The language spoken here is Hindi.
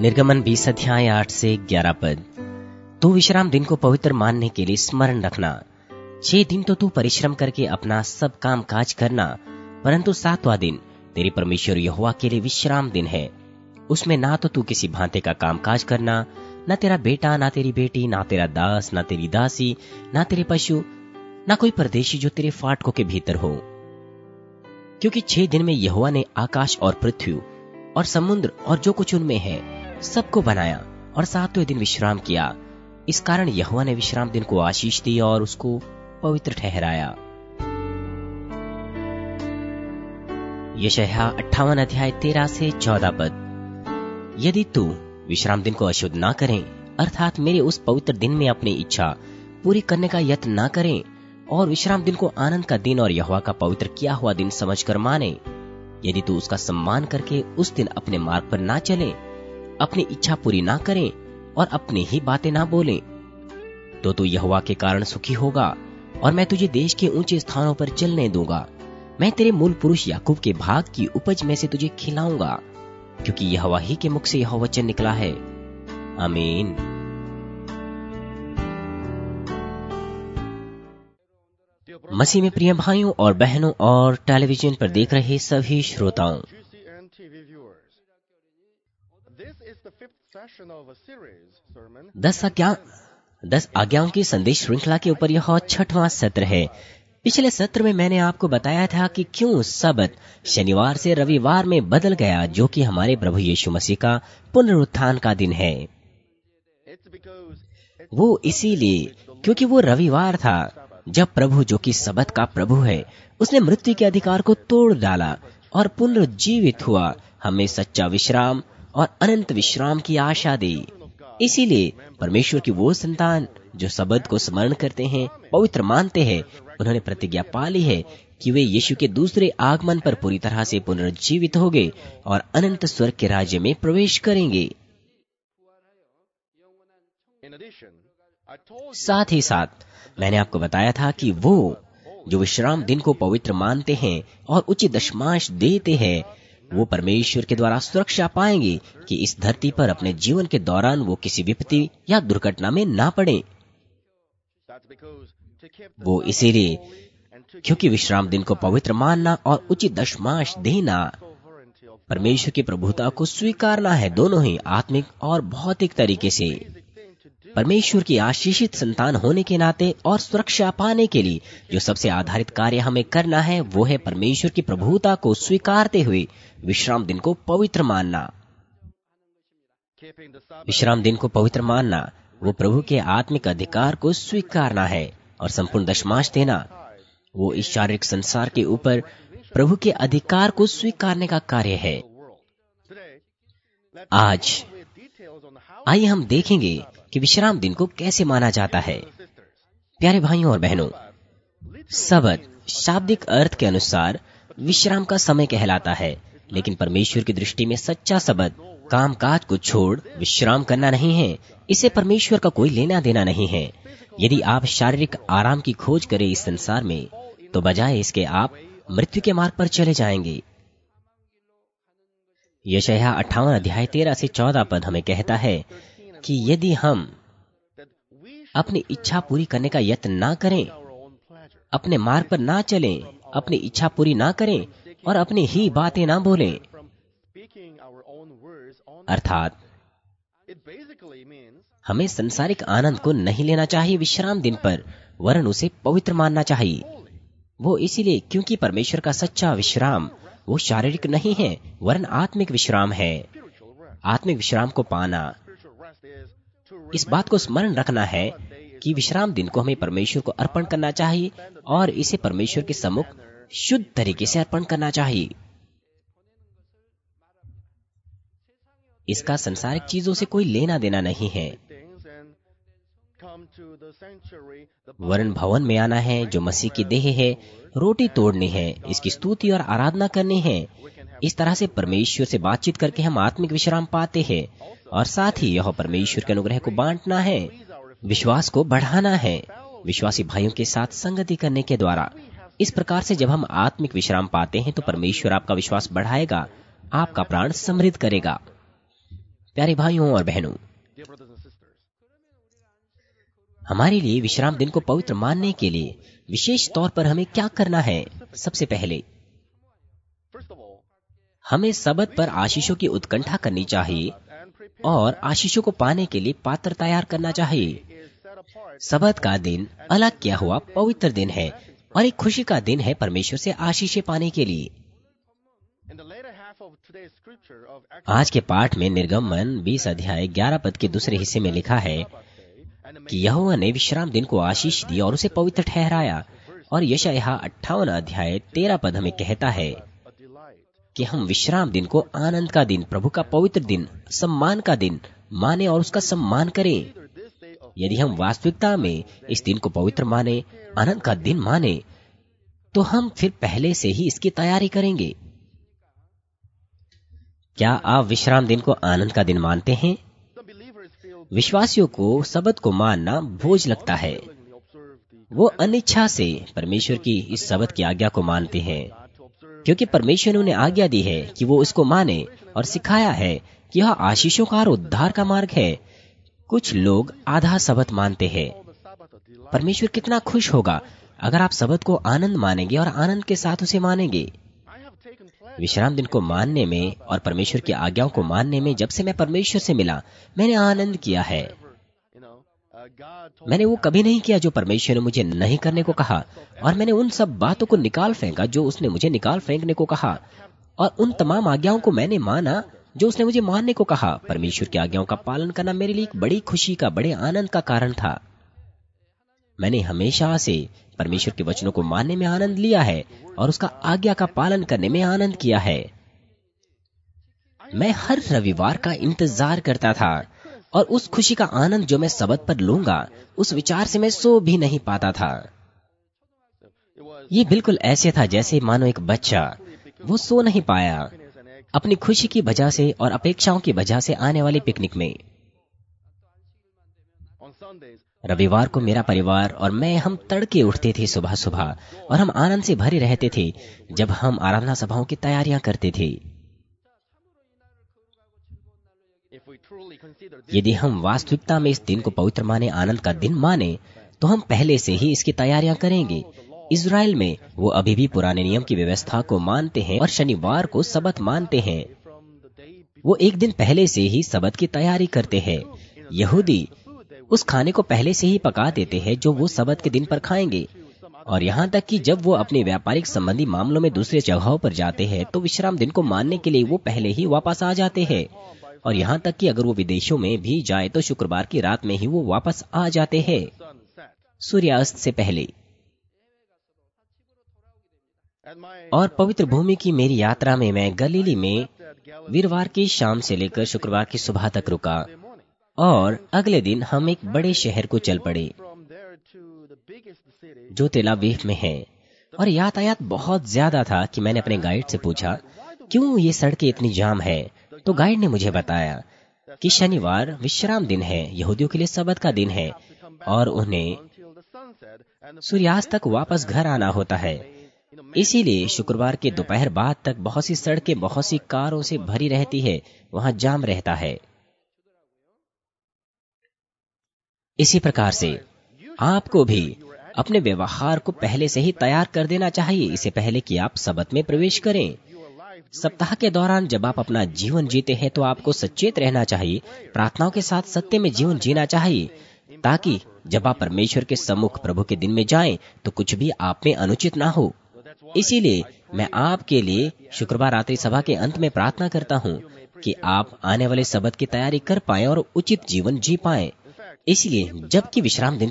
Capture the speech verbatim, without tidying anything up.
निर्गमन बीस अध्याय आठ से ग्यारह पद। तू विश्राम दिन को पवित्र मानने के लिए स्मरण रखना। छह दिन तो तू परिश्रम करके अपना सब काम काज करना, परंतु सातवां दिन तेरे परमेश्वर यहोवा के लिए विश्राम दिन है। उसमें ना तो तू किसी भांति का काम काज करना, ना तेरा बेटा, ना तेरी बेटी, ना तेरा दास, ना तेरी दासी, ना तेरे पशु, ना कोई परदेशी जो तेरे फाटकों के भीतर हो। क्योंकि छह दिन में यहोवा ने आकाश और पृथ्वी और समुद्र और जो कुछ उनमें है सबको बनाया और सातवें दिन विश्राम किया। इस कारण यहोवा ने विश्राम दिन को आशीष दी और उसको पवित्र ठहराया। यशायाह अट्ठावन अध्याय तेरह से चौदह पद। यदि तू विश्राम दिन को अशुद्ध ना करें, अर्थात मेरे उस पवित्र दिन में अपनी इच्छा पूरी करने का यत्न ना करें और विश्राम दिन को आनंद का दिन और यहोवा का पवित्र किया हुआ दिन समझकर माने, यदि तू उसका सम्मान करके उस दिन अपने मार्ग पर ना चले, अपनी इच्छा पूरी ना करें और अपनी ही बातें ना बोले, तो तू यहोवा के कारण सुखी होगा और मैं तुझे देश के ऊंचे स्थानों पर चलने दूंगा। मैं तेरे मूल पुरुष याकूब के भाग की उपज में से तुझे खिलाऊंगा, क्योंकि यहोवा ही के मुख से यह वचन निकला है। आमीन। मसीह में प्रिय भाइयों और बहनों और टेलीविजन पर देख रहे सभी श्रोताओं, दस आज्ञा दस आज्ञाओं की संदेश श्रृंखला के ऊपर यह छठवां सत्र है। पिछले सत्र में मैंने आपको बताया था कि क्यों सबत शनिवार से रविवार में बदल गया, जो कि हमारे प्रभु यीशु मसीह का पुनरुत्थान का दिन है। वो इसीलिए क्योंकि वो रविवार था जब प्रभु, जो कि सबत का प्रभु है, उसने मृत्यु के अधिकार को तोड़ डाला और पुनर्जीवित हुआ, हमें सच्चा विश्राम और अनंत विश्राम की आशा दी। इसीलिए परमेश्वर की वो संतान जो सबत को स्मरण करते हैं, पवित्र मानते हैं, उन्होंने प्रतिज्ञा पाली है कि वे यीशु के दूसरे आगमन पर पूरी तरह से पुनर्जीवित होंगे और अनंत स्वर्ग के राज्य में प्रवेश करेंगे। साथ ही साथ मैंने आपको बताया था कि वो जो विश्राम दिन को पवित्र मानते हैं और उचित दशमांश देते हैं, वो परमेश्वर के द्वारा सुरक्षा पाएंगे कि इस धरती पर अपने जीवन के दौरान वो किसी विपत्ति या दुर्घटना में ना पड़े। वो इसीलिए क्योंकि विश्राम दिन को पवित्र मानना और उचित दशमांश देना परमेश्वर की प्रभुता को स्वीकारना है, दोनों ही आत्मिक और भौतिक तरीके से। परमेश्वर की आशीषित संतान होने के नाते और सुरक्षा पाने के लिए जो सबसे आधारित कार्य हमें करना है, वो है परमेश्वर की प्रभुता को स्वीकारते हुए विश्राम दिन को पवित्र मानना। विश्राम दिन को पवित्र मानना वो प्रभु के आत्मिक अधिकार को स्वीकारना है और संपूर्ण दशमांश देना वो इस शारीरिक संसार के ऊपर प्रभु के अधिकार को स्वीकारने का कार्य है। आज आइए हम देखेंगे कि विश्राम दिन को कैसे माना जाता है। प्यारे भाइयों और बहनों, सबत शाब्दिक अर्थ के अनुसार विश्राम का समय कहलाता है, लेकिन परमेश्वर की दृष्टि में सच्चा सबत कामकाज को छोड़ विश्राम करना नहीं है। इसे परमेश्वर का कोई लेना देना नहीं है। यदि आप शारीरिक आराम की खोज करें इस संसार में, तो बजाय इसके आप मृत्यु के मार्ग पर चले जाएंगे। यशायाह अट्ठावन अध्याय तेरह से चौदह पद हमें कहता है कि यदि हम अपनी इच्छा पूरी करने का यत्न ना करें, अपने मार्ग पर ना चलें, अपनी इच्छा पूरी ना करें और अपनी ही बातें ना बोलें, अर्थात हमें संसारिक आनंद को नहीं लेना चाहिए विश्राम दिन पर, वरन उसे पवित्र मानना चाहिए। वो इसीलिए क्योंकि परमेश्वर का सच्चा विश्राम वो शारीरिक नहीं है, वरन आत्मिक विश्राम है। आत्मिक विश्राम को पाना, इस बात को स्मरण रखना है कि विश्राम दिन को हमें परमेश्वर को अर्पण करना चाहिए और इसे परमेश्वर के सम्मुख शुद्ध तरीके से अर्पण करना चाहिए। इसका संसारिक चीजों से कोई लेना देना नहीं है, वरन भवन में आना है जो मसीह की देह है, रोटी तोड़नी है, इसकी स्तुति और आराधना करनी है। इस तरह से परमेश्वर से बातचीत करके हम आत्मिक विश्राम पाते हैं और साथ ही यह परमेश्वर के अनुग्रह को बांटना है, विश्वास को बढ़ाना है, विश्वासी भाइयों के साथ संगति करने के द्वारा। इस प्रकार से जब हम आत्मिक विश्राम पाते हैं तो परमेश्वर आपका विश्वास बढ़ाएगा, आपका प्राण समृद्ध करेगा। प्यारे भाइयों और बहनों, हमारे लिए विश्राम दिन को पवित्र मानने के लिए विशेष तौर पर हमें क्या करना है? सबसे पहले हमें सबत पर आशीषों की उत्कंठा करनी चाहिए और आशीषों को पाने के लिए पात्र तैयार करना चाहिए। सबत का दिन अलग किया हुआ पवित्र दिन है और एक खुशी का दिन है परमेश्वर से आशीषें पाने के लिए। आज के पाठ में निर्गमन बीस अध्याय ग्यारह पद के दूसरे हिस्से में लिखा है कि यहोवा ने विश्राम दिन को आशीष दी और उसे पवित्र ठहराया। और यशायाह अट्ठावन अध्याय तेरह पद हमें कहता है कि हम विश्राम दिन को आनंद का दिन, प्रभु का पवित्र दिन, सम्मान का दिन माने और उसका सम्मान करें। यदि हम वास्तविकता में इस दिन को पवित्र माने, आनंद का दिन माने, तो हम फिर पहले से ही इसकी तैयारी करेंगे। क्या आप विश्राम दिन को आनंद का दिन मानते हैं? विश्वासियों को सबत को मानना बोझ लगता है। वो अनिच्छा से परमेश्वर की इस सबत की आज्ञा को मानते हैं, क्योंकि परमेश्वर ने उन्हें आज्ञा दी है कि वो इसको माने और सिखाया है कि यह आशीषों का और उद्धार का मार्ग है। कुछ लोग आधा सबत मानते हैं। परमेश्वर कितना खुश होगा अगर आप सबत को आनंद मानेंगे और आनंद के साथ उसे मानेंगे। विश्राम दिन को मानने में और परमेश्वर की आज्ञाओं को मानने में जब से मैं परमेश्वर से मिला, मैंने आनंद किया है। मैंने वो कभी नहीं किया जो परमेश्वर ने मुझे नहीं करने को कहा, और मैंने उन सब बातों को निकाल फेंका जो उसने मुझे निकाल फेंकने को कहा, और उन तमाम आज्ञाओं को मैंने माना जो उसने मुझे मानने को कहा। परमेश्वर की आज्ञाओं का पालन करना मेरे लिए एक बड़ी खुशी का, बड़े आनंद का कारण था। मैंने हमेशा से परमेश्वर के वचनों को मानने में आनंद लिया है और उसका आज्ञा का पालन करने में आनंद किया है। मैं हर रविवार का इंतजार करता था और उस खुशी का आनंद जो मैं सबत पर लूंगा, उस विचार से मैं सो भी नहीं पाता था। ये बिल्कुल ऐसे था जैसे मानो एक बच्चा, वो सो नहीं पाया अपनी खुशी की वजह से और अपेक्षाओं की वजह से आने वाली पिकनिक में। रविवार को मेरा परिवार और मैं हम तड़के उठते थे सुबह सुबह, और हम आनंद से भरे रहते थे जब हम आराधना सभाओं की तैयारियां करते थे। यदि हम वास्तविकता में इस दिन को पवित्र माने, आनंद का दिन माने, तो हम पहले से ही इसकी तैयारियां करेंगे। इज़राइल में वो अभी भी पुराने नियम की व्यवस्था को मानते हैं और शनिवार को सबत मानते हैं। वो एक दिन पहले से ही सबत की तैयारी करते हैं। यहूदी उस खाने को पहले से ही पका देते हैं जो वो सबत के दिन पर खाएंगे, और यहाँ तक कि जब वो अपने व्यापारिक संबंधी मामलों में दूसरे जगहों पर जाते हैं तो विश्राम दिन को मानने के लिए वो पहले ही वापस आ जाते हैं। और यहाँ तक कि अगर वो विदेशों में भी जाए तो शुक्रवार की रात में ही वो वापस आ जाते हैं, सूर्यास्त से पहले। और पवित्र भूमि की मेरी यात्रा में मैं गलीली में वीरवार की शाम से लेकर शुक्रवार की सुबह तक रुका, और अगले दिन हम एक बड़े शहर को चल पड़े जो तेल अवीव में है। और यातायात बहुत ज्यादा था कि मैंने अपने गाइड से पूछा, क्यों ये सड़कें इतनी जाम है? तो गाइड ने मुझे बताया कि शनिवार विश्राम दिन है, यहूदियों के लिए सबत का दिन है, और उन्हें सूर्यास्त तक वापस घर आना होता है। इसीलिए शुक्रवार के दोपहर बाद तक बहुत सी सड़कें बहुत सी कारों से भरी रहती है, वहां जाम रहता है। इसी प्रकार से आपको भी अपने व्यवहार को पहले से ही तैयार कर देना चाहिए, इससे पहले कि आप सबत में प्रवेश करें। सप्ताह के दौरान जब आप अपना जीवन जीते हैं तो आपको सचेत रहना चाहिए, प्रार्थनाओं के साथ सत्य में जीवन जीना चाहिए, ताकि जब आप परमेश्वर के सम्मुख प्रभु के दिन में जाएं तो कुछ भी आप में अनुचित ना हो। इसीलिए मैं आपके लिए शुक्रवार रात्रि सभा के अंत में प्रार्थना करता हूं कि आप आने वाले सबत की तैयारी कर पाएं और उचित जीवन जी पाएं। इसलिए जबकि विश्राम दिन